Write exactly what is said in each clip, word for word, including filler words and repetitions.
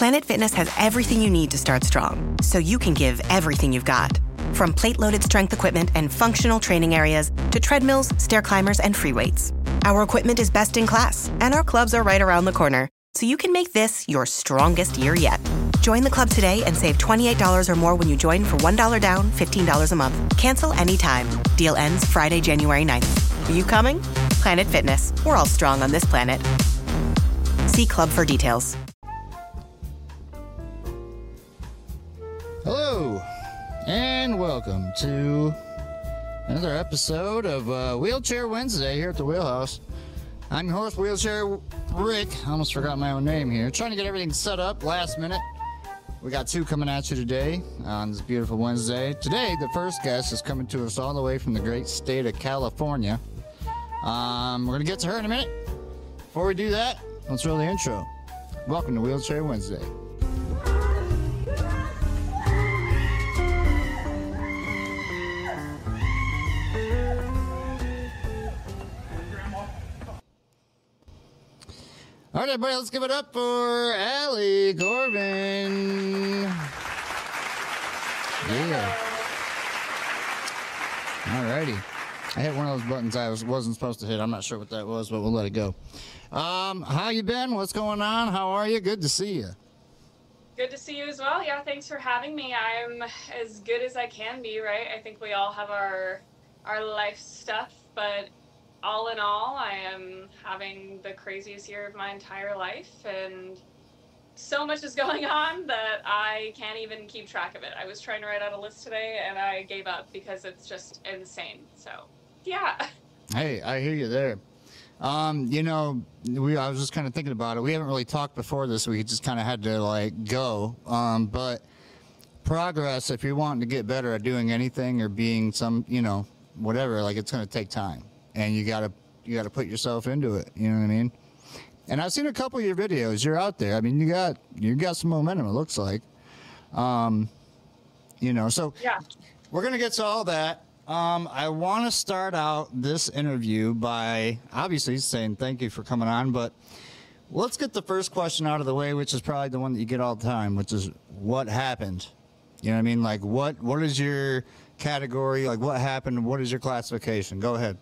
Planet Fitness has everything you need to start strong, so you can give everything you've got. From plate-loaded strength equipment and functional training areas to treadmills, stair climbers, and free weights. Our equipment is best in class, and our clubs are right around the corner, so you can make this your strongest year yet. Join the club today and save twenty-eight dollars or more when you join for one dollar down, fifteen dollars a month. Cancel anytime. Deal ends Friday, January ninth. Are you coming? Planet Fitness. We're all strong on this planet. See club for details. Hello, and welcome to another episode of uh, Wheelchair Wednesday here at the Wheelhouse. I'm your host, Wheelchair Rick. I almost forgot my own name here. Trying to get everything set up last minute. We got two coming at you today on this beautiful Wednesday. Today, the first guest is coming to us all the way from the great state of California. Um, we're going to get to her in a minute. Before we do that, let's roll the intro. Welcome to Wheelchair Wednesday. All right, everybody, let's give it up for Allie Corbin. Yeah. All righty. I hit one of those buttons I was, wasn't supposed to hit. I'm not sure what that was, but we'll let it go. Um, how you been? What's going on? How are you? Good to see you. Good to see you as well. Yeah, thanks for having me. I'm as good as I can be, right? I think we all have our our life stuff, but all in all, I am having the craziest year of my entire life, and so much is going on that I can't even keep track of it. I was trying to write out a list today, and I gave up because it's just insane. So, yeah. Hey, I hear you there. Um, you know, we I was just kind of thinking about it. We haven't really talked before this. We just kind of had to, like, go. Um, but progress, if you're wanting to get better at doing anything or being some, you know, whatever, like, it's going to take time. And you gotta you gotta put yourself into it. You know what I mean? And I've seen a couple of your videos. You're out there. I mean, you got you got some momentum. It looks like. Um, you know, so yeah, we're gonna get to all that. Um, I want to start out this interview by obviously saying thank you for coming on, but let's get the first question out of the way, which is probably the one that you get all the time, which is what happened. You know what I mean? Like, what what is your category? Like, what happened? What is your classification? Go ahead.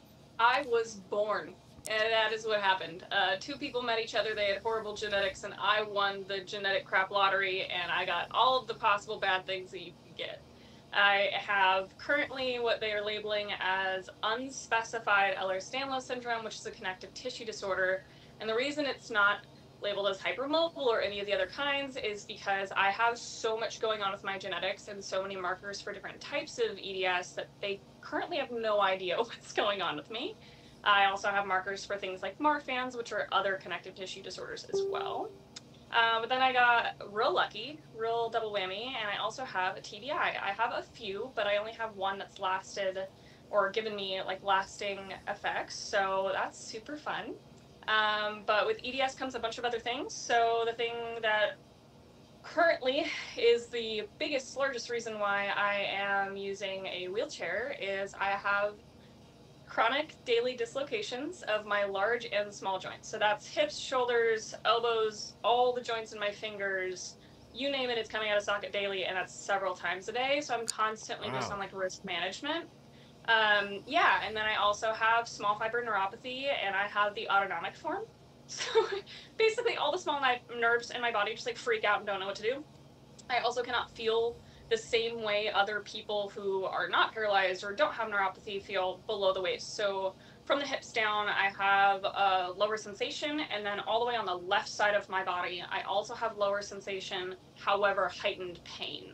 I was born, and that is what happened. Uh, two people met each other, they had horrible genetics, and I won the genetic crap lottery, and I got all of the possible bad things that you can get. I have currently what they are labeling as unspecified Ehlers-Danlos syndrome, which is a connective tissue disorder, and the reason it's not labeled as hypermobile or any of the other kinds is because I have so much going on with my genetics and so many markers for different types of E D S that they currently have no idea what's going on with me. I also have markers for things like Marfan's, which are other connective tissue disorders as well. Uh, but then I got real lucky, real double whammy, and I also have a T B I. I have a few, but I only have one that's lasted or given me like lasting effects, so that's super fun. Um, but with E D S comes a bunch of other things. So the thing that currently is the biggest, largest reason why I am using a wheelchair is I have chronic daily dislocations of my large and small joints. So that's hips, shoulders, elbows, all the joints in my fingers, you name it, it's coming out of socket daily, and that's several times a day. So I'm constantly wow. just on like risk management. Um, yeah, and then I also have small fiber neuropathy, and I have the autonomic form. So basically all the small nerves in my body just like freak out and don't know what to do. I also cannot feel the same way other people who are not paralyzed or don't have neuropathy feel below the waist. So from the hips down, I have a lower sensation, and then all the way on the left side of my body, I also have lower sensation, however, heightened pain.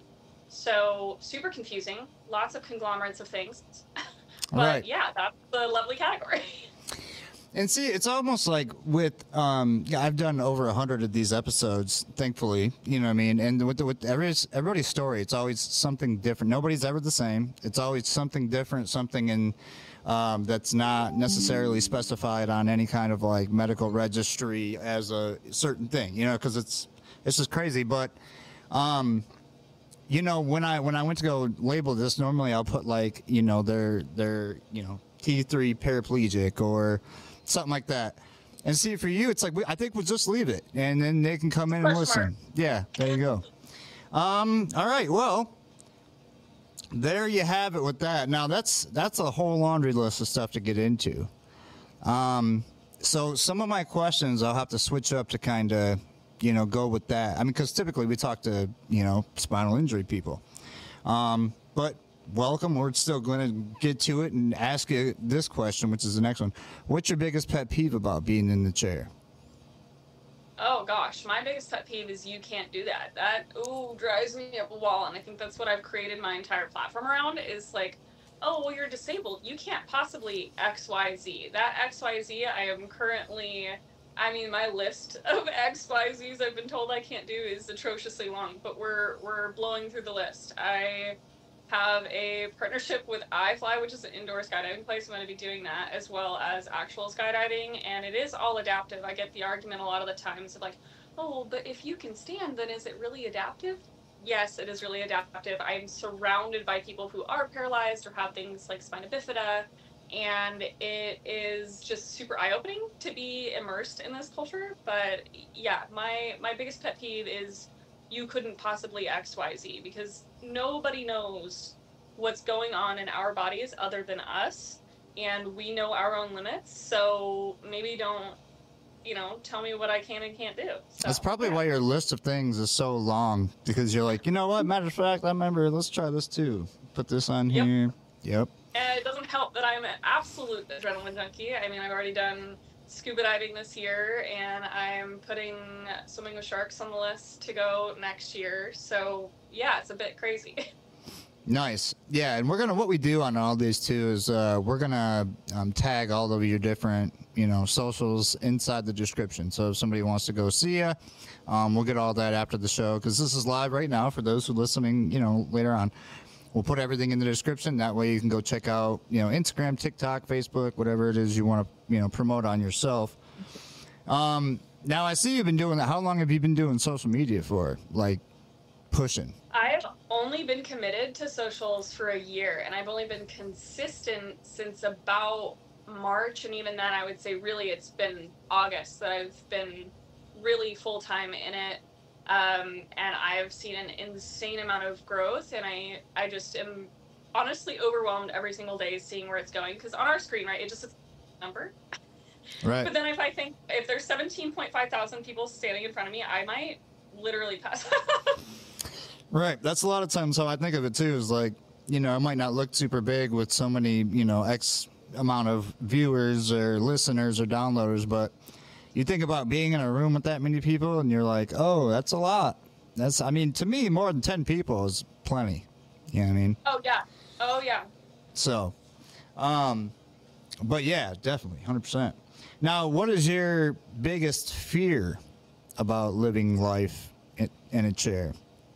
So super confusing, lots of conglomerates of things. But right. yeah, that's the lovely category. And see, it's almost like with, um, yeah, I've done over a hundred of these episodes, thankfully, you know what I mean? And with, the, with every, everybody's story, it's always something different. Nobody's ever the same. It's always something different, something in, um, that's not necessarily specified on any kind of like medical registry as a certain thing, you know, cause it's, it's just crazy. But, um, you know, when I when I went to go label this, normally I'll put like, you know, they're they're you know T three paraplegic or something like that. And see, for you, it's like, we, I think we'll just leave it, and then they can come in and listen. Smart. Yeah, there you go. Um, all right, well, there you have it with that. Now, that's that's a whole laundry list of stuff to get into. Um, so some of my questions I'll have to switch up to kind of, you know, go with that. I mean, because typically we talk to, you know, spinal injury people. Um, but welcome. We're still going to get to it and ask you this question, which is the next one. What's your biggest pet peeve about being in the chair? Oh gosh, my biggest pet peeve is you can't do that. That ooh drives me up a wall, and I think that's what I've created my entire platform around. Is like, oh well, you're disabled. You can't possibly X Y Z. That X Y Z, I am currently. I mean, my list of X Y Zs I've been told I can't do is atrociously long, but we're we're blowing through the list. I have a partnership with iFly, which is an indoor skydiving place. I'm going to be doing that as well as actual skydiving, and it is all adaptive. I get the argument a lot of the times of like, oh, but if you can stand, then is it really adaptive? Yes, it is really adaptive. I'm surrounded by people who are paralyzed or have things like spina bifida, and it is just super eye-opening to be immersed in this culture. But yeah, my my biggest pet peeve is you couldn't possibly X Y Z, because nobody knows what's going on in our bodies other than us, and we know our own limits. So maybe don't, you know, tell me what I can and can't do. So, That's probably yeah. why your list of things is so long, because you're like, you know what, matter of fact, I remember, let's try this too. Put this on Yep. here. Yep. And it doesn't help that I'm an absolute adrenaline junkie. I mean, I've already done scuba diving this year, and I'm putting swimming with sharks on the list to go next year. So yeah, it's a bit crazy. Nice. Yeah, and we're gonna what we do on all these too is uh, we're gonna um, tag all of your different, you know, socials inside the description. So if somebody wants to go see you, um, we'll get all that after the show, because this is live right now for those who are listening, you know, later on. We'll put everything in the description. That way you can go check out, you know, Instagram, TikTok, Facebook, whatever it is you want to, you know, promote on yourself. Um, now I see you've been doing that. How long have you been doing social media for? Like pushing? I've only been committed to socials for a year, and I've only been consistent since about March, and even then I would say really it's been August that I've been really full-time in it. Um, and I've seen an insane amount of growth, and I, I just am honestly overwhelmed every single day seeing where it's going, because on our screen, right, it just says number. Right. But then if I think, if there's seventeen point five thousand people standing in front of me, I might literally pass. Right. That's a lot of times how I think of it too, is like, you know, it might not look super big with so many, you know, X amount of viewers or listeners or downloaders, but you think about being in a room with that many people and you're like, oh, that's a lot. That's, I mean, to me, more than ten people is plenty. You know what I mean? Oh, yeah. Oh, yeah. So, um, but yeah, definitely, one hundred percent. Now, what is your biggest fear about living life in, in a chair?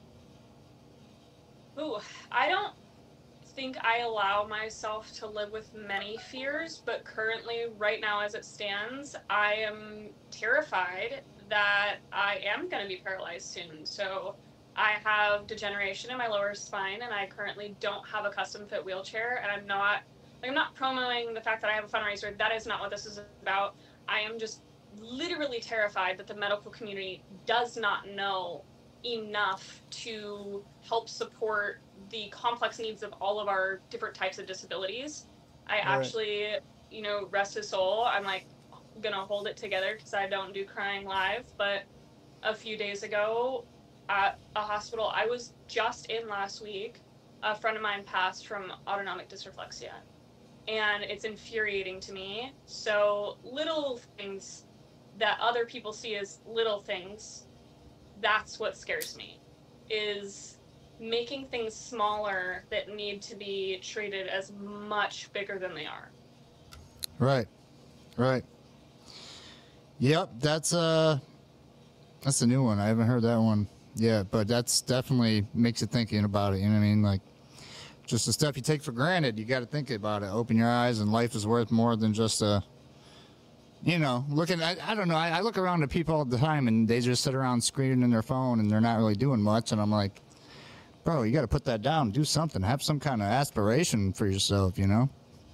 Ooh, I don't think I allow myself to live with many fears, but currently, right now as it stands, I am terrified that I am going to be paralyzed soon. So I have degeneration in my lower spine, and I currently don't have a custom fit wheelchair, and I'm not like, I'm not promoting the fact that I have a fundraiser. That is not what this is about. I am just literally terrified that the medical community does not know enough to help support the complex needs of all of our different types of disabilities. I Right. actually, you know, rest his soul, I'm like gonna hold it together because I don't do crying live, but a few days ago at a hospital I was just in last week, a friend of mine passed from autonomic dysreflexia, and it's infuriating to me. So little things that other people see as little things, that's what scares me, is making things smaller that need to be treated as much bigger than they are. Right. Right. Yep, that's uh that's a new one. I haven't heard that one yet, but that's definitely makes you thinking about it, you know what I mean? Like, just the stuff you take for granted, you got to think about it. Open your eyes, and life is worth more than just a, you know, looking. I, I don't know. I, I look around at people all the time, and they just sit around screening in their phone, and they're not really doing much. And I'm like, bro, you got to put that down. Do something. Have some kind of aspiration for yourself, you know?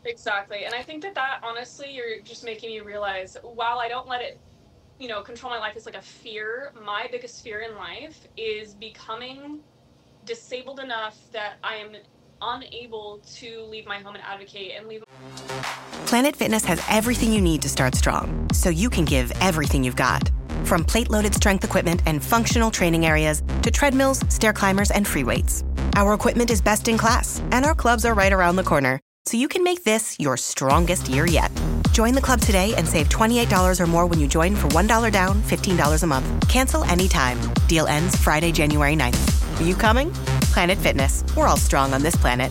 Exactly. And I think that that honestly, you're just making me realize, while I don't let it, you know, control my life as like a fear, my biggest fear in life is becoming disabled enough that I am unable to leave my home and advocate and leave. Planet Fitness has everything you need to start strong, so you can give everything you've got. From plate-loaded strength equipment and functional training areas to treadmills, stair climbers, and free weights. Our equipment is best in class, and our clubs are right around the corner, so you can make this your strongest year yet. Join the club today and save twenty-eight dollars or more when you join for one dollar down, fifteen dollars a month. Cancel anytime. Deal ends Friday, January ninth. Are you coming? Planet Fitness. We're all strong on this planet.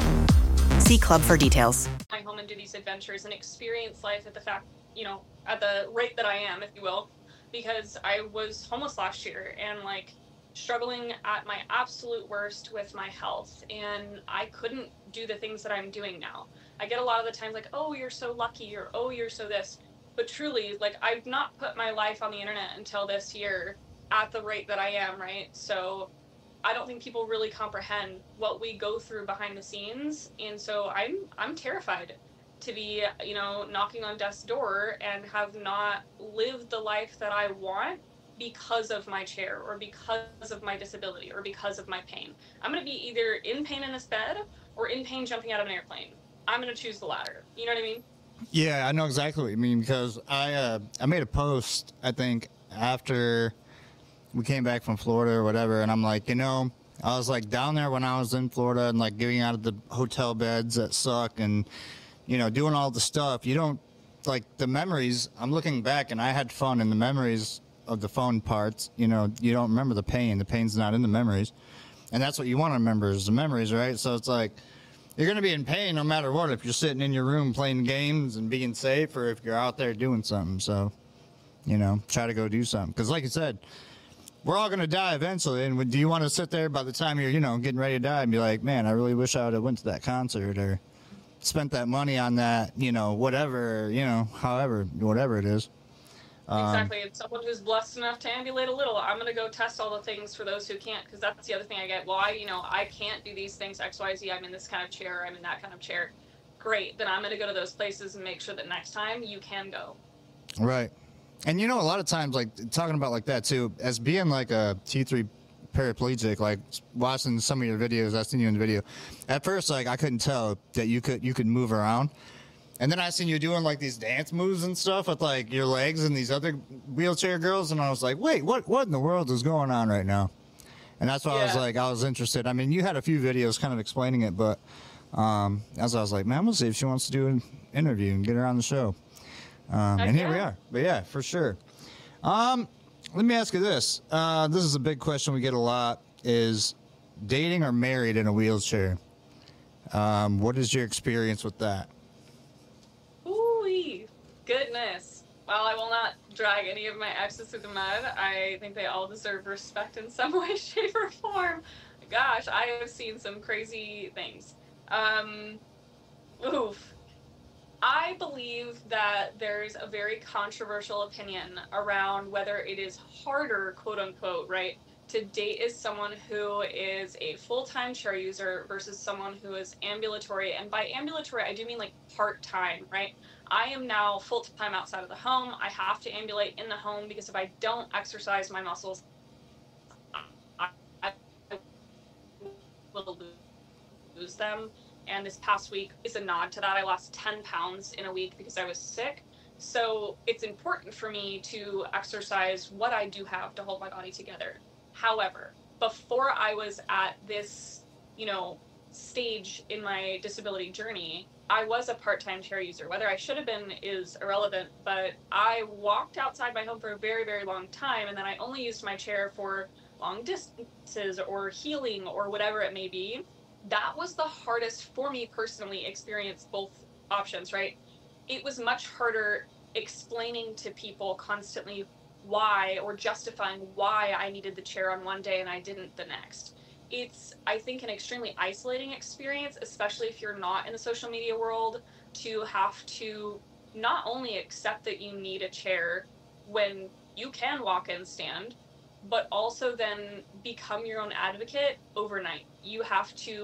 See club for details. My home and do these adventures and experience life at the fact, you know, at the rate that I am, if you will, because I was homeless last year and like struggling at my absolute worst with my health, and I couldn't do the things that I'm doing now. I get a lot of the times like, oh, you're so lucky, or oh, you're so this, but truly, like, I've not put my life on the internet until this year at the rate that I am, right? So I don't think people really comprehend what we go through behind the scenes, and so I'm I'm terrified to be, you know, knocking on death's door and have not lived the life that I want because of my chair or because of my disability or because of my pain. I'm going to be either in pain in this bed or in pain jumping out of an airplane. I'm going to choose the latter. You know what I mean? Yeah, I know exactly what you mean, because I uh, I made a post, I think, after we came back from Florida or whatever, and I'm like, you know, I was like down there when I was in Florida and like getting out of the hotel beds that suck and, you know, doing all the stuff. You don't, like, the memories, I'm looking back and I had fun, and the memories of the fun parts, you know, you don't remember the pain. The pain's not in the memories. And that's what you want to remember, is the memories, right? So it's like, you're going to be in pain no matter what, if you're sitting in your room playing games and being safe, or if you're out there doing something. So, you know, try to go do something. Because like you said, we're all going to die eventually. And do you want to sit there by the time you're, you know, getting ready to die and be like, man, I really wish I would have went to that concert or spent that money on that, you know, whatever, you know, however, whatever it is. Um, Exactly. It's someone who's blessed enough to ambulate a little. I'm going to go test all the things for those who can't, because that's the other thing I get. Well, I, you know, I can't do these things, X, Y, Z. I'm in this kind of chair. I'm in that kind of chair. Great. Then I'm going to go to those places and make sure that next time you can go. Right. And, you know, a lot of times, like, talking about like that, too, as being like a T three paraplegic, like watching some of your videos, I've seen you in the video. At first, like, I couldn't tell that you could you could move around. And then I seen you doing like these dance moves and stuff with like your legs and these other wheelchair girls, and I was like, wait, what what in the world is going on right now? And that's why yeah. I was like, I was interested. I mean, you had a few videos kind of explaining it, but um, as I was like, man, I'm gonna see if she wants to do an interview and get her on the show. Um, and here yeah. we are. But yeah, for sure. Um, let me ask you this. Uh, this is a big question we get a lot: is dating or married in a wheelchair? Um, what is your experience with that? Goodness. While I will not drag any of my exes through the mud, I think they all deserve respect in some way, shape, or form. Gosh, I have seen some crazy things. Um, oof. I believe that there's a very controversial opinion around whether it is harder, quote unquote, right, to date as someone who is a full-time chair user versus someone who is ambulatory. And by ambulatory, I do mean like part-time, right? I am now full-time outside of the home. I have to ambulate in the home because if I don't exercise my muscles, I, I will lose them. And this past week is a nod to that. I lost ten pounds in a week because I was sick. So it's important for me to exercise what I do have to hold my body together. However, before I was at this, you know, stage in my disability journey, I was a part-time chair user. Whether I should have been is irrelevant, but I walked outside my home for a very, very long time, and then I only used my chair for long distances or healing or whatever it may be. That was the hardest for me personally, experience both options, right? It was much harder explaining to people constantly why, or justifying why I needed the chair on one day and I didn't the next. It's, I think, an extremely isolating experience, especially if you're not in the social media world, to have to not only accept that you need a chair when you can walk and stand, but also then become your own advocate overnight. You have to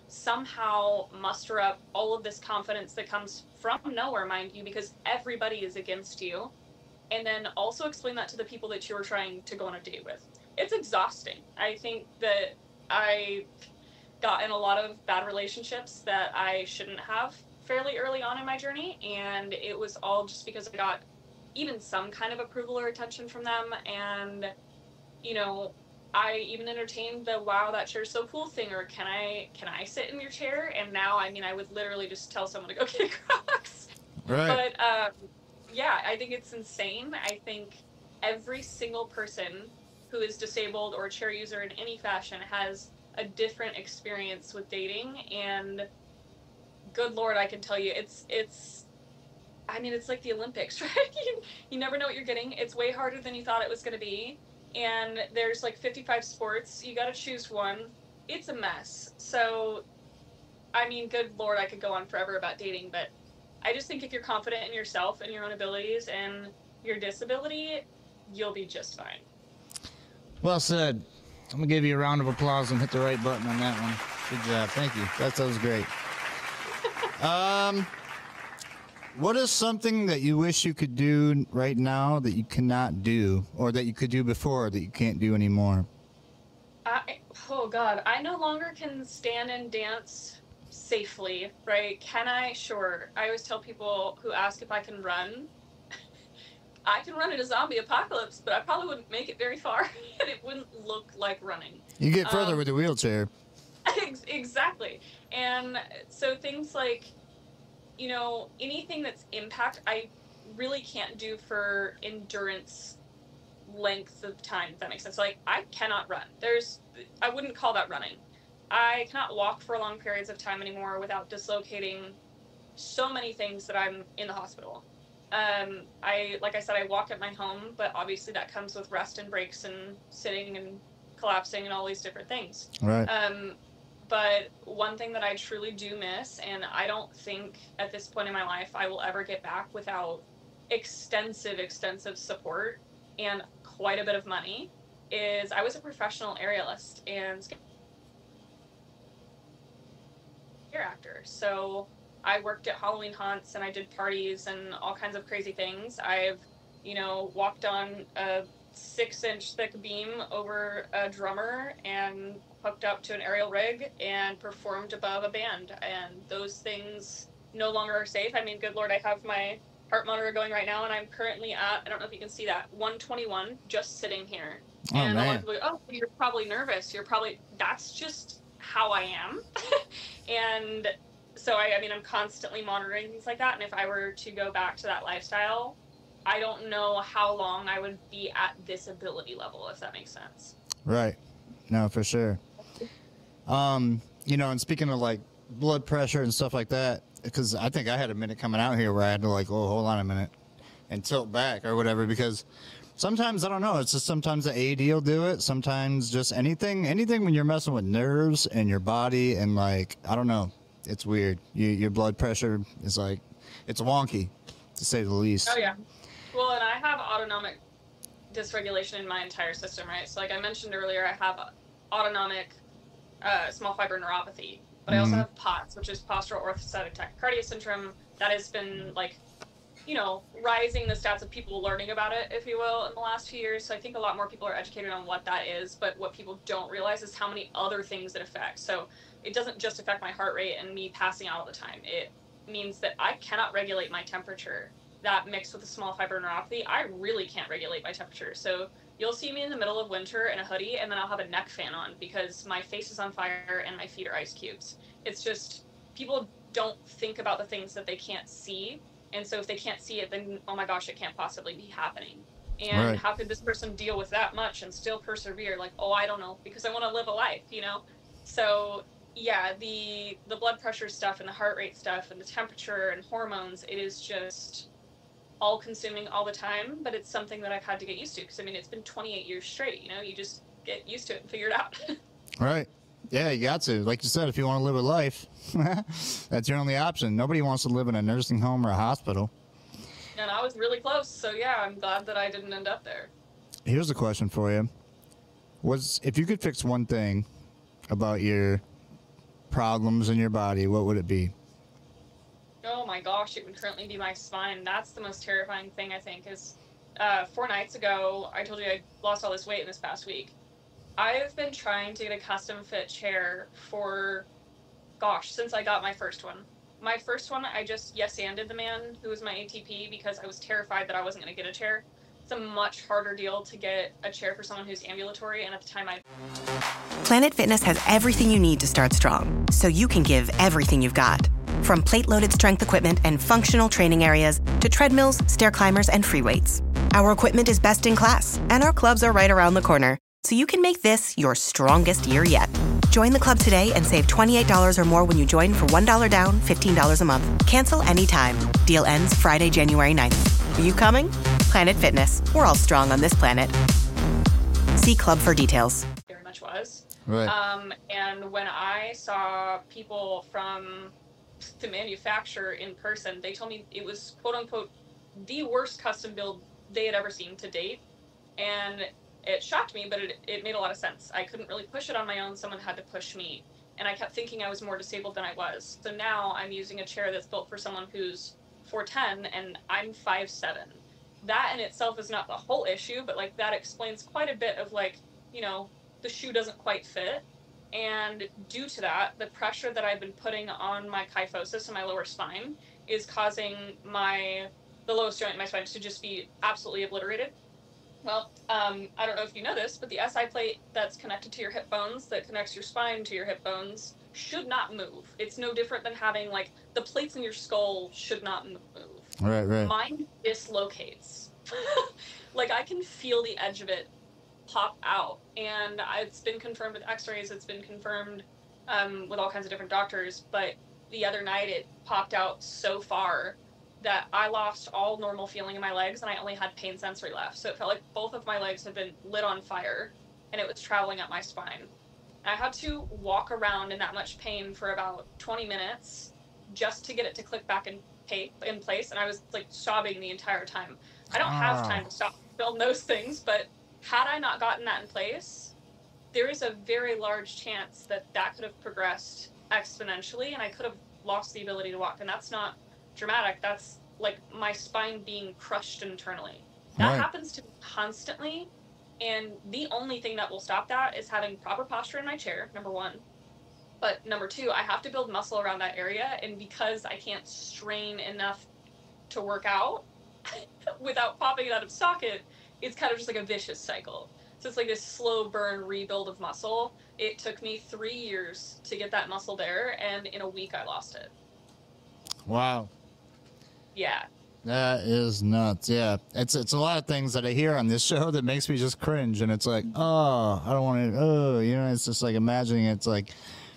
somehow muster up all of this confidence that comes from nowhere, mind you, because everybody is against you, and then also explain that to the people that you were trying to go on a date with. It's exhausting. I think that I got in a lot of bad relationships that I shouldn't have fairly early on in my journey, and it was all just because I got even some kind of approval or attention from them. And, you know, I even entertained the wow, that chair's so cool thing, or can I can I sit in your chair? And now, I mean, I would literally just tell someone to go get Crocs. Right. But um, yeah, I think it's insane. I think every single person who is disabled or a chair user in any fashion has a different experience with dating, and good Lord, I can tell you, it's it's I mean, it's like the Olympics, right? you, you never know what you're getting. It's way harder than you thought it was going to be. And there's like fifty-five sports. You got to choose one. It's a mess. So, I mean, good Lord, I could go on forever about dating, but I just think if you're confident in yourself and your own abilities and your disability, you'll be just fine. Well said. I'm going to give you a round of applause and hit the right button on that one. Good job. Thank you. That, that was great. um... What is something that you wish you could do right now that you cannot do, or that you could do before that you can't do anymore? I, oh God, I no longer can stand and dance safely, right? Can I? Sure. I always tell people who ask if I can run, I can run in a zombie apocalypse, but I probably wouldn't make it very far, and it wouldn't look like running. You get further um, with the wheelchair. Exactly. And so things like, you know, anything that's impact, I really can't do for endurance length of time, if that makes sense. Like, I cannot run. There's, I wouldn't call that running. I cannot walk for long periods of time anymore without dislocating so many things that I'm in the hospital. Um, I, like I said, I walk at my home, but obviously that comes with rest and breaks and sitting and collapsing and all these different things. Right. Um, But one thing that I truly do miss, and I don't think at this point in my life I will ever get back without extensive, extensive support and quite a bit of money, is I was a professional aerialist and scare actor. So I worked at Halloween haunts and I did parties and all kinds of crazy things. I've, you know, walked on a six inch thick beam over a drummer and hooked up to an aerial rig and performed above a band, and those things no longer are safe. I mean, good Lord, I have my heart monitor going right now, and I'm currently at, I don't know if you can see that, one twenty-one, just sitting here. Oh, and man. a lot of people go, oh, you're probably nervous. You're probably, that's just how I am. And so, I, I mean, I'm constantly monitoring things like that, and if I were to go back to that lifestyle, I don't know how long I would be at this ability level, if that makes sense. Right. No, for sure. Um, you know, and speaking of like blood pressure and stuff like that, because I think I had a minute coming out here where I had to like, oh, hold on a minute and tilt back or whatever, because sometimes, I don't know, it's just sometimes the A D will do it. Sometimes just anything, anything when you're messing with nerves and your body and like, I don't know, it's weird. You, your blood pressure is like, it's wonky to say the least. Oh yeah. Well, and I have autonomic dysregulation in my entire system, right? So like I mentioned earlier, I have autonomic uh, small fiber neuropathy, but I also Mhm. have POTS, which is postural orthostatic tachycardia syndrome. That has been like, you know, rising the stats of people learning about it, if you will, in the last few years. So I think a lot more people are educated on what that is, but what people don't realize is how many other things it affects. So it doesn't just affect my heart rate and me passing out all the time. It means that I cannot regulate my temperature. That mixed with a small fiber neuropathy, I really can't regulate my temperature. So you'll see me in the middle of winter in a hoodie, and then I'll have a neck fan on because my face is on fire and my feet are ice cubes. It's just, people don't think about the things that they can't see. And so if they can't see it, then, oh my gosh, it can't possibly be happening. And Right. how could this person deal with that much and still persevere? Like, oh, I don't know, because I want to live a life, you know? So yeah, the the blood pressure stuff and the heart rate stuff and the temperature and hormones, it is just all consuming all the time, but it's something that I've had to get used to, because I mean, it's been twenty-eight years straight, you know, you just get used to it and figure it out. Right. Yeah, you got to. Like you said, if you want to live a life, that's your only option. Nobody wants to live in a nursing home or a hospital. And I was really close, so yeah, I'm glad that I didn't end up there. Here's a question for you. Was if you could fix one thing about your problems in your body, what would it be? Oh my gosh, it would currently be my spine. That's the most terrifying thing, I think, is uh, four nights ago, I told you I lost all this weight in this past week. I've been trying to get a custom fit chair for, gosh, since I got my first one. My first one, I just yes-anded the man who was my A T P because I was terrified that I wasn't going to get a chair. It's a much harder deal to get a chair for someone who's ambulatory, and at the time I... Planet Fitness has everything you need to start strong, so you can give everything you've got. From plate-loaded strength equipment and functional training areas to treadmills, stair climbers, and free weights. Our equipment is best in class, and our clubs are right around the corner, so you can make this your strongest year yet. Join the club today and save twenty-eight dollars or more when you join for one dollar down, fifteen dollars a month. Cancel anytime. Deal ends Friday, January ninth. Are you coming? Planet Fitness. We're all strong on this planet. See club for details. Very much was. Right. Um, and when I saw people from the manufacturer in person, they told me it was quote-unquote the worst custom build they had ever seen to date. And it shocked me, but it, it made a lot of sense. I couldn't really push it on my own. Someone had to push me. And I kept thinking I was more disabled than I was. So now I'm using a chair that's built for someone who's four ten and I'm five seven. That in itself is not the whole issue, but like that explains quite a bit of like, you know, the shoe doesn't quite fit. And due to that, the pressure that I've been putting on my kyphosis and my lower spine is causing my, the lowest joint in my spine to just be absolutely obliterated. Well, um, I don't know if you know this, but the S I plate that's connected to your hip bones, that connects your spine to your hip bones, should not move. It's no different than having, like, the plates in your skull should not move. Right, right. Mine dislocates. Like, I can feel the edge of it pop out. And it's been confirmed with x-rays, it's been confirmed um, with all kinds of different doctors, but the other night it popped out so far that I lost all normal feeling in my legs and I only had pain sensory left. So it felt like both of my legs had been lit on fire and it was traveling up my spine. And I had to walk around in that much pain for about twenty minutes just to get it to click back in, pay, in place. And I was like sobbing the entire time. I don't have Ah. time to stop film those things, but had I not gotten that in place, there is a very large chance that that could have progressed exponentially and I could have lost the ability to walk. And that's not dramatic. That's like my spine being crushed internally. That Right. happens to me constantly, and the only thing that will stop that is having proper posture in my chair, number one. But number two, I have to build muscle around that area, and because I can't strain enough to work out without popping it out of socket, it's kind of just like a vicious cycle. So it's like this slow burn rebuild of muscle. It took me three years to get that muscle there, and in a week I lost it. Wow. Yeah. That is nuts. Yeah, it's it's a lot of things that I hear on this show that makes me just cringe, and it's like, oh, I don't want to. Oh, you know, it's just like imagining. It's like,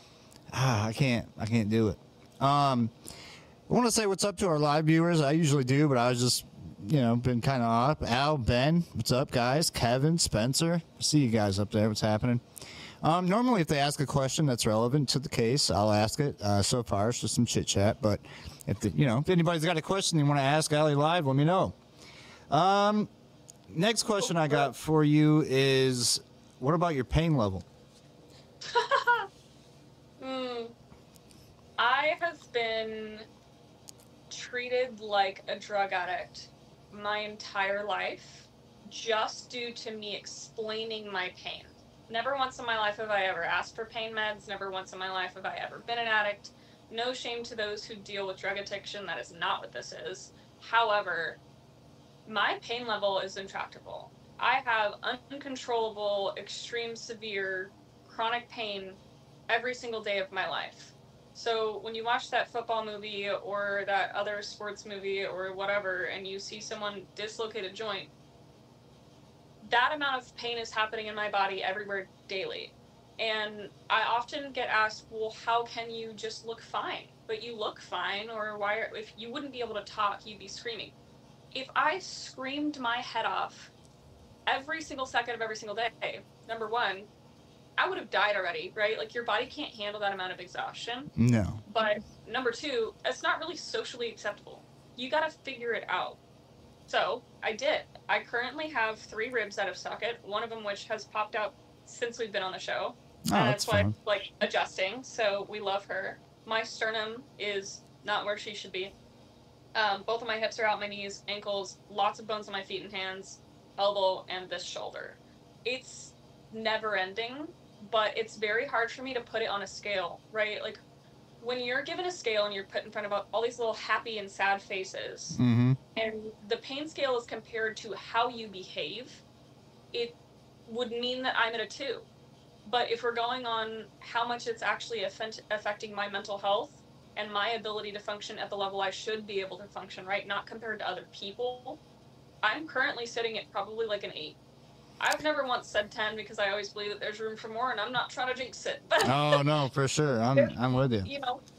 ah, I can't, I can't do it. Um, I want to say what's up to our live viewers. I usually do, but I was just, you know, been kind of off. Al, Ben, what's up, guys? Kevin, Spencer, I see you guys up there. What's happening? Um, normally, if they ask a question that's relevant to the case, I'll ask it. Uh, so far, it's just some chit chat. But if the, you know, if anybody's got a question you want to ask Ali live, let me know. Um, next question I got for you is, what about your pain level? Hmm. I have been treated like a drug addict my entire life, just due to me explaining my pain. Never once in my life have I ever asked for pain meds. Never once in my life have I ever been an addict. No shame to those who deal with drug addiction. That is not what this is. However, my pain level is intractable. I have uncontrollable, extreme, severe, chronic pain every single day of my life. So when you watch that football movie or that other sports movie or whatever, and you see someone dislocate a joint, that amount of pain is happening in my body everywhere daily. And I often get asked, well, how can you just look fine? But you look fine, or why, are, if you wouldn't be able to talk, you'd be screaming. If I screamed my head off every single second of every single day, number one, I would have died already, right? Like, your body can't handle that amount of exhaustion. No. But number two, it's not really socially acceptable. You gotta figure it out. So I did. I currently have three ribs out of socket, one of them which has popped out since we've been on the show. Oh, and that's that's why fun. like adjusting. So we love her. My sternum is not where she should be. Um, both of my hips are out, my knees, ankles, lots of bones on my feet and hands, elbow, and this shoulder. It's never ending, but it's very hard for me to put it on a scale, right? Like when you're given a scale and you're put in front of all these little happy and sad faces, Mm-hmm. and the pain scale is compared to how you behave, it would mean that I'm at a two. But if we're going on how much it's actually affect- affecting my mental health and my ability to function at the level I should be able to function, right? Not compared to other people, I'm currently sitting at probably like an eight. I've never once said ten because I always believe that there's room for more, and I'm not trying to jinx it. But Oh no, for sure. I'm I'm with you. you know,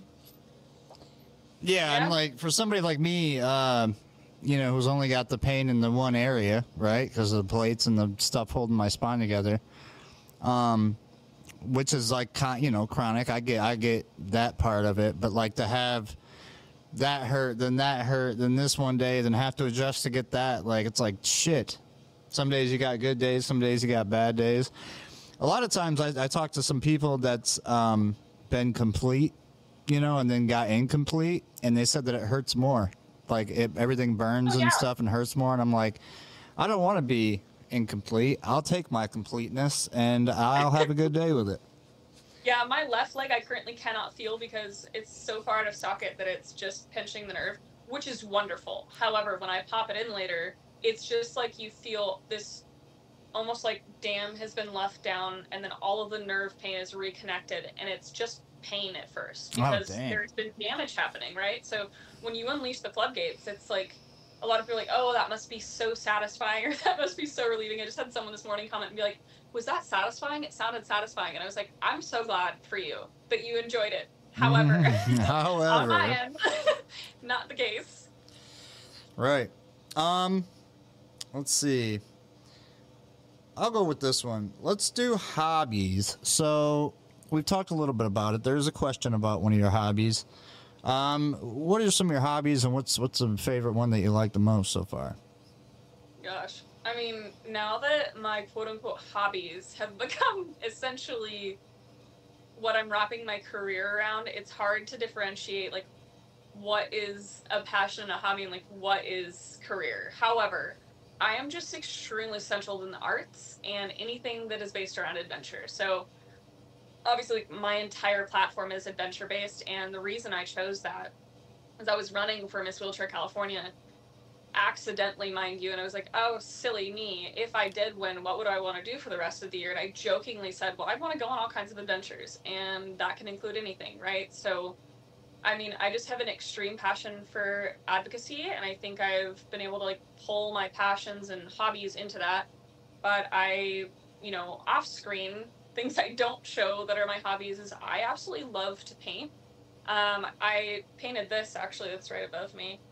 Yeah, Yeah. and like for somebody like me, uh, you know, who's only got the pain in the one area, right? Because of the plates and the stuff holding my spine together. Um, which is like con- you know chronic. I get I get that part of it, but like to have that hurt, then that hurt, then this one day, then have to adjust to get that. Like it's like shit. Some days you got good days, some days you got bad days. A lot of times I, I talk to some people that's um, been complete, you know, and then got incomplete, and they said that it hurts more. Like it, everything burns Oh, yeah. and stuff and hurts more, and I'm like, I don't want to be incomplete. I'll take my completeness, and I'll have a good day with it. Yeah, my left leg I currently cannot feel because it's so far out of socket that it's just pinching the nerve, which is wonderful. However, when I pop it in later, it's just like you feel this almost like dam has been left down and then all of the nerve pain is reconnected, and it's just pain at first Oh, because dang. there's been damage happening, right? So when you unleash the floodgates, it's like a lot of people are like, oh, that must be so satisfying, or that must be so relieving. I just had someone this morning comment and be like, was that satisfying? It sounded satisfying. And I was like, I'm so glad for you that you enjoyed it. However, on However, my end, not the case. right. Um, let's see. I'll go with this one. Let's do hobbies. So we've talked a little bit about it. There's a question about one of your hobbies. Um, what are some of your hobbies, and what's what's the favorite one that you like the most so far? Gosh. I mean, now that my quote-unquote hobbies have become essentially what I'm wrapping my career around, it's hard to differentiate, like, what is a passion and a hobby and, like, what is career. However, I am just extremely central in the arts and anything that is based around adventure. So, obviously, like, my entire platform is adventure-based, and the reason I chose that is I was running for Miss Wheelchair California accidentally, mind you, and I was like, oh, silly me, if I did win, what would I want to do for the rest of the year? And I jokingly said, well, I want to go on all kinds of adventures, and that can include anything, right? So, I mean, I just have an extreme passion for advocacy, and I think I've been able to, like, pull my passions and hobbies into that, but I, you know, off screen, things I don't show that are my hobbies is I absolutely love to paint. Um, I painted this, actually, that's right above me.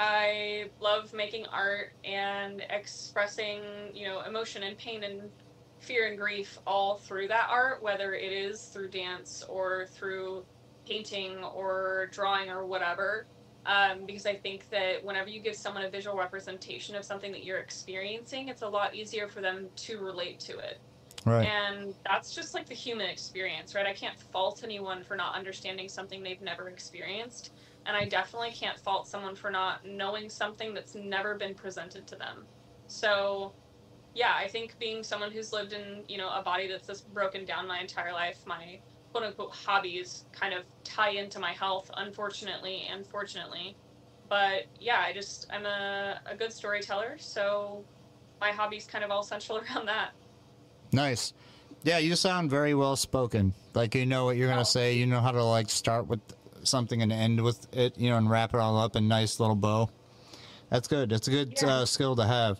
I love making art and expressing, you know, emotion and pain and fear and grief all through that art, whether it is through dance or through painting or drawing or whatever. Um, because I think that whenever you give someone a visual representation of something that you're experiencing, it's a lot easier for them to relate to it. Right. And that's just like the human experience, right? I can't fault anyone for not understanding something they've never experienced. And I definitely can't fault someone for not knowing something that's never been presented to them. So, yeah, I think being someone who's lived in, you know, a body that's just broken down my entire life, my quote-unquote hobbies kind of tie into my health, unfortunately and fortunately. But, yeah, I just, I'm a, a good storyteller, so my hobbies kind of all central around that. Nice. Yeah, you sound very well spoken. Like you know what you're gonna Oh. say. You know how to like start with something and end with it. You know, and wrap it all up in a nice little bow. That's good. That's a good Yeah. uh, skill to have.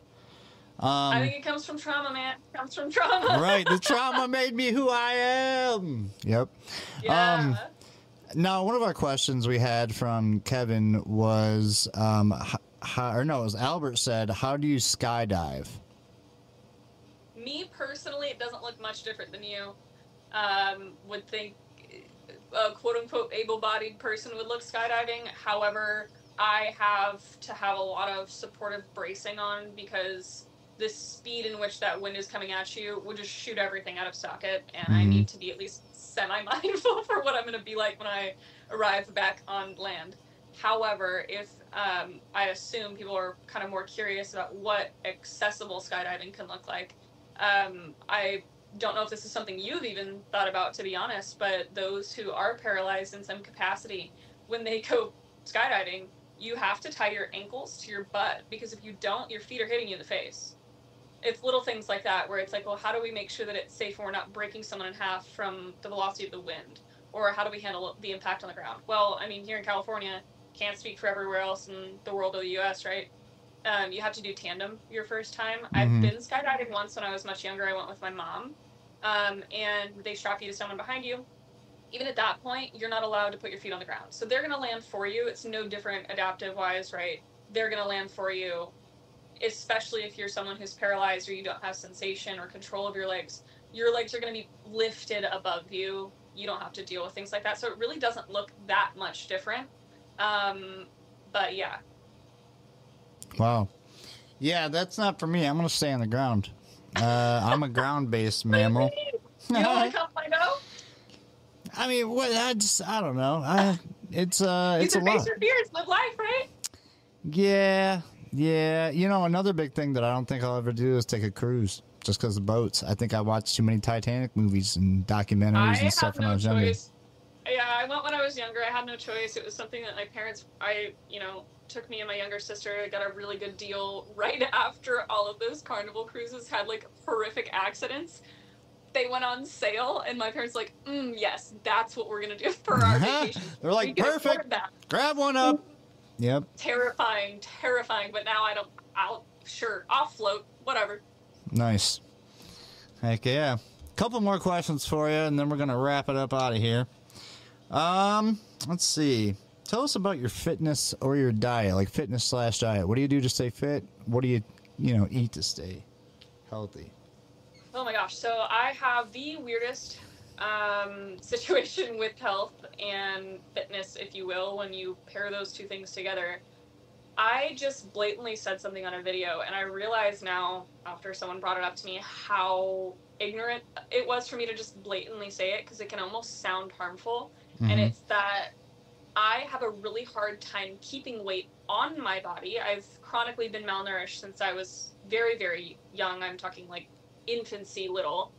I Um, think it comes from trauma, man. It comes from trauma. right. The trauma made me who I am. Yep. Yeah. Um, Now, one of our questions we had from Kevin was, um, h- how, or no, it was Albert said, "How do you skydive?" Me personally, it doesn't look much different than you. Um, would think a quote unquote able bodied person would look skydiving. However, I have to have a lot of supportive bracing on because the speed in which that wind is coming at you would just shoot everything out of socket, and Mhm. I need to be at least semi-mindful for what I'm going to be like when I arrive back on land. However, if um, I assume people are kind of more curious about what accessible skydiving can look like, um, I don't know if this is something you've even thought about, to be honest, but those who are paralyzed in some capacity, when they go skydiving, you have to tie your ankles to your butt, because if you don't, your feet are hitting you in the face. It's little things like that where it's like, well, how do we make sure that it's safe and we're not breaking someone in half from the velocity of the wind? Or how do we handle the impact on the ground? Well, I mean, here in California, can't speak for everywhere else in the world or the U S, right? Um, you have to do tandem your first time. Mm-hmm. I've been skydiving once when I was much younger. I went with my mom, um, and they strap you to someone behind you. Even at that point, you're not allowed to put your feet on the ground. So they're going to land for you. It's no different adaptive-wise, right? They're going to land for you, especially if you're someone who's paralyzed or you don't have sensation or control of your legs. Your legs are going to be lifted above you. You don't have to deal with things like that. So it really doesn't look that much different. Um, but yeah. Wow. Yeah, that's not for me. I'm going to stay on the ground. Uh, I'm a ground-based mammal. You don't want to come find out? I mean, what? I just, I don't know. I, it's, uh, you it's a can lot. face your fears, live life, right? Yeah, yeah. You know, another big thing that I don't think I'll ever do is take a cruise, just because of boats. I think I watched too many Titanic movies and documentaries I and stuff had when no I was choice. younger. Yeah, I went when I was younger. I had no choice. It was something that my parents, I, you know, took me and my younger sister. I got a really good deal right after all of those Carnival cruises had like horrific accidents. They went on sale, and my parents were like, mm, yes, that's what we're gonna do for our vacation. They're like, perfect. Grab one up. Yep. Terrifying, terrifying. But now I don't. I'll sure I'll float. Whatever. Nice. Heck yeah. Couple more questions for you, and then we're gonna wrap it up out of here. Um, let's see. Tell us about your fitness or your diet, like fitness slash diet. What do you do to stay fit? What do you, you know, eat to stay healthy? Oh my gosh. So I have the weirdest um, situation with health and fitness, if you will, when you pair those two things together. I just blatantly said something on a video, and I realize now, after someone brought it up to me, how ignorant it was for me to just blatantly say it, because it can almost sound harmful. Mm-hmm. And it's that I have a really hard time keeping weight on my body. I've chronically been malnourished since I was very, very young. I'm talking like infancy little.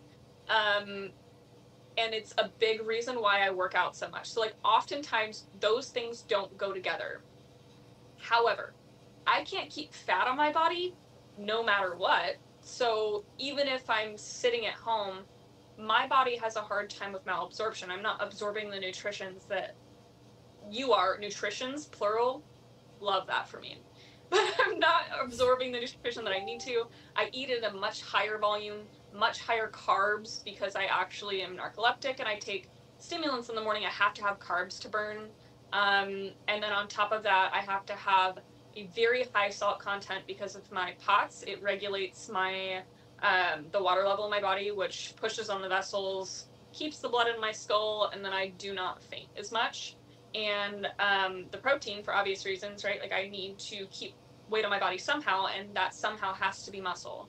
Um, and it's a big reason why I work out so much. So like oftentimes those things don't go together. However, I can't keep fat on my body no matter what. So even if I'm sitting at home, my body has a hard time with malabsorption. I'm not absorbing the nutritions that you are. Nutritions, plural, love that for me. But I'm not absorbing the nutrition that I need to. I eat at a much higher volume, much higher carbs, because I actually am narcoleptic and I take stimulants in the morning. I have to have carbs to burn. Um, and then on top of that, I have to have a very high salt content because of my POTS. It regulates my um, the water level in my body, which pushes on the vessels, keeps the blood in my skull, and then I do not faint as much. And um, the protein, for obvious reasons, right? Like I need to keep weight on my body somehow, and that somehow has to be muscle.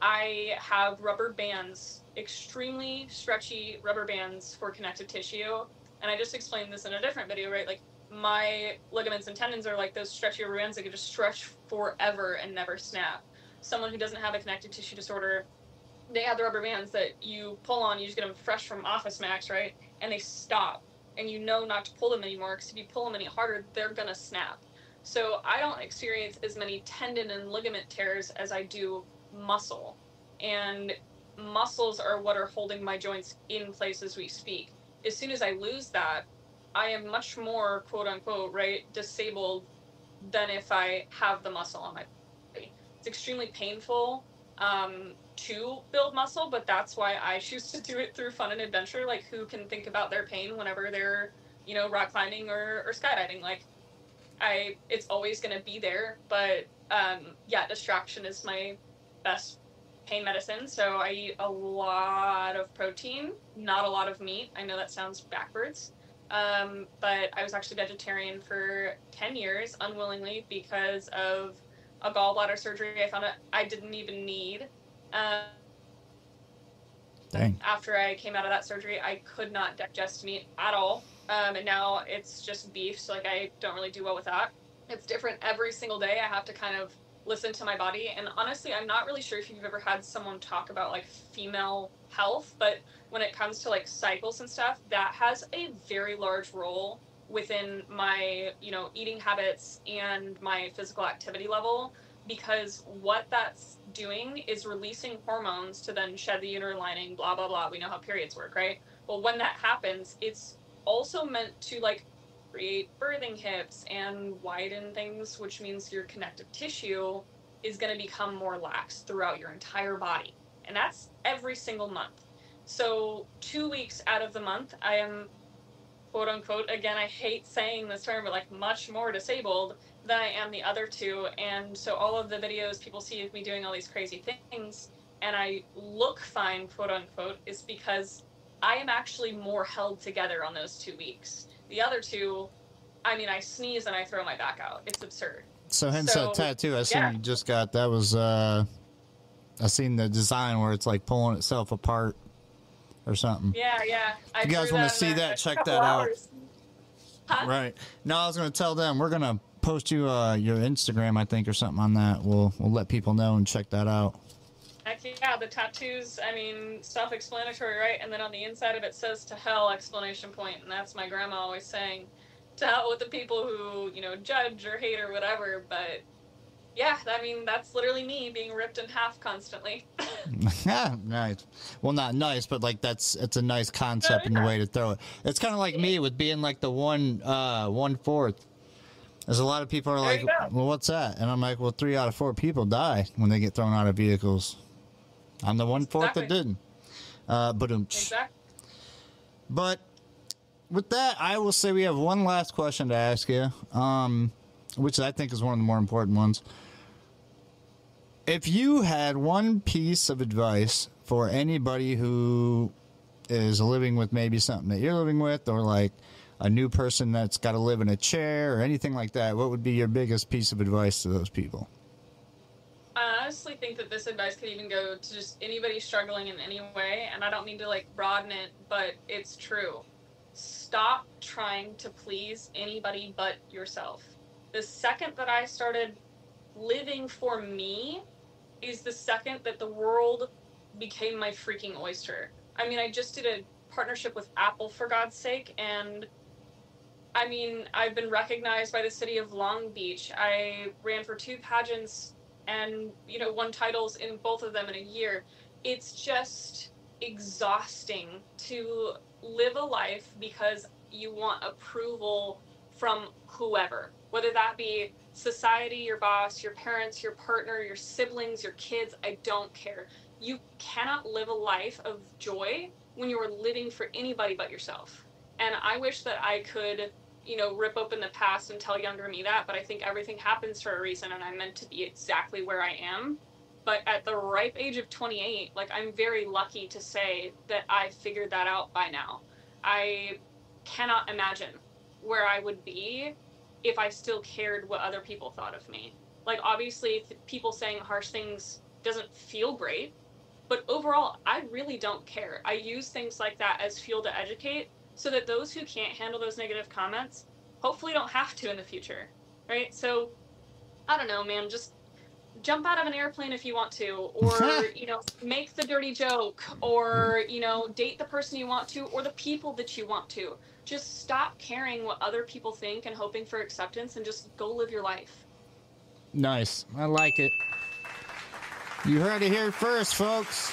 I have rubber bands, extremely stretchy rubber bands for connective tissue. And I just explained this in a different video, right? Like my ligaments and tendons are like those stretchy rubber bands that can just stretch forever and never snap. Someone who doesn't have a connective tissue disorder, they have the rubber bands that you pull on, you just get them fresh from Office Max, right? And they stop. And you know not to pull them anymore, because if you pull them any harder, they're gonna snap. So I don't experience as many tendon and ligament tears as I do muscle. And muscles are what are holding my joints in place as we speak. As soon as I lose that, I am much more, quote unquote, right, disabled than if I have the muscle on my body. It's extremely painful um, to build muscle, but that's why I choose to do it through fun and adventure. Like, who can think about their pain whenever they're, you know, rock climbing or, or skydiving? Like, I, it's always going to be there, but um, yeah, distraction is my best pain medicine. So I eat a lot of protein, not a lot of meat. I know that sounds backwards, um, but I was actually vegetarian for ten years unwillingly because of a gallbladder surgery. I found out I didn't even need. Uh, Dang. After I came out of that surgery, I could not digest meat at all. Um, and now it's just beef, so like I don't really do well with that. It's different every single day. I have to kind of listen to my body. And honestly, I'm not really sure if you've ever had someone talk about like female health, but when it comes to like cycles and stuff, that has a very large role within my, you know, eating habits and my physical activity level, because what that's doing is releasing hormones to then shed the uterine lining, blah, blah, blah. We know how periods work, right? Well, when that happens, it's also meant to like create birthing hips and widen things, which means your connective tissue is going to become more lax throughout your entire body. And that's every single month. So two weeks out of the month, I am, quote unquote, again, I hate saying this term, but like much more disabled than I am the other two. And so all of the videos people see of me doing all these crazy things and I look fine, quote unquote, is because I am actually more held together on those two weeks. The other two, I mean, I sneeze and I throw my back out. It's absurd. So hence So, that tattoo I seen yeah. you just got, that was, uh, I seen the design where it's like pulling itself apart or something. Yeah, yeah. I If you guys drew wanna in see a- that, a check couple that out. hours. Huh? Right. No, I was going to tell them, we're going to post you, uh, your Instagram, I think, or something on that. We'll, we'll let people know and check that out. Heck yeah, the tattoos, I mean, self-explanatory, right? And then on the inside of it says "to hell!" exclamation point, and that's my grandma always saying, to hell with the people who, you know, judge or hate or whatever. But yeah, I mean, that's literally me being ripped in half constantly. Nice. Well, not nice, but like that's it's a nice concept and the way to throw it. It's kind of like me with being like the one uh one fourth. There's a lot of people are There like, you go. well, what's that? And I'm like, well, three out of four people die when they get thrown out of vehicles. I'm the one fourth that Exactly. didn't. Uh, but Exactly. but with that, I will say we have one last question to ask you, um, which I think is one of the more important ones. If you had one piece of advice for anybody who is living with maybe something that you're living with, or like a new person that's got to live in a chair or anything like that, what would be your biggest piece of advice to those people? I honestly think that this advice could even go to just anybody struggling in any way, and I don't mean to like broaden it, but it's true. Stop trying to please anybody but yourself. The second that I started living for me is the second that the world became my freaking oyster. I mean, I just did a partnership with Apple, for God's sake, and I mean, I've been recognized by the city of Long Beach. I ran for two pageants and, you know, won titles in both of them in a year. It's just exhausting to live a life because you want approval from whoever, whether that be society, your boss, your parents, your partner, your siblings, your kids. I don't care. You cannot live a life of joy when you are living for anybody but yourself. And I wish that I could, you know, rip open the past and tell younger me that, but I think everything happens for a reason, and I'm meant to be exactly where I am. But at the ripe age of twenty-eight, like, I'm very lucky to say that I figured that out by now. I cannot imagine where I would be if I still cared what other people thought of me. Like, obviously, th- people saying harsh things doesn't feel great, but overall, I really don't care. I use things like that as fuel to educate, so that those who can't handle those negative comments hopefully don't have to in the future, right? So, I don't know, man, just jump out of an airplane if you want to, or, you know, make the dirty joke, or, you know, date the person you want to, or the people that you want to. Just stop caring what other people think and hoping for acceptance, and just go live your life. Nice. I like it. You heard it here first, folks.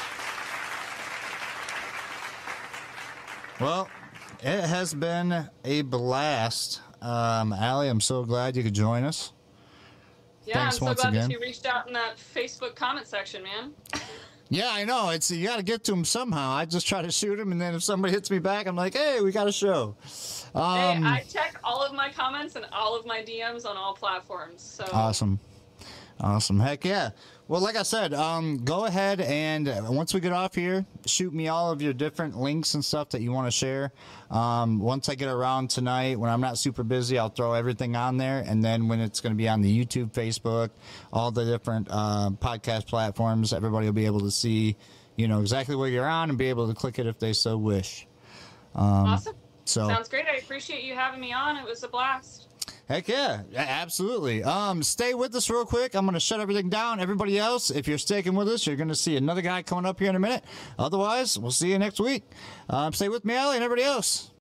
Well, it has been a blast. Um, Allie, I'm so glad you could join us. Yeah, Thanks I'm so once glad again. that you reached out in that Facebook comment section, man. Yeah, I know. It's you got to get to him somehow. I just try to shoot him, and then if somebody hits me back, I'm like, "Hey, we got a show." Um, Hey, I check all of my comments and all of my D Ms on all platforms. So Awesome. Awesome. Heck yeah. Well, like I said, um, go ahead and uh, once we get off here, shoot me all of your different links and stuff that you want to share. Um, once I get around tonight, when I'm not super busy, I'll throw everything on there. And then when it's going to be on the YouTube, Facebook, all the different uh, podcast platforms, everybody will be able to see, you know, exactly where you're on and be able to click it if they so wish. Um, awesome. So sounds great. I appreciate you having me on. It was a blast. Heck yeah, absolutely. Um, stay with us real quick. I'm going to shut everything down. Everybody else, if you're sticking with us, you're going to see another guy coming up here in a minute. Otherwise, we'll see you next week. Um, stay with me, Allie, and everybody else.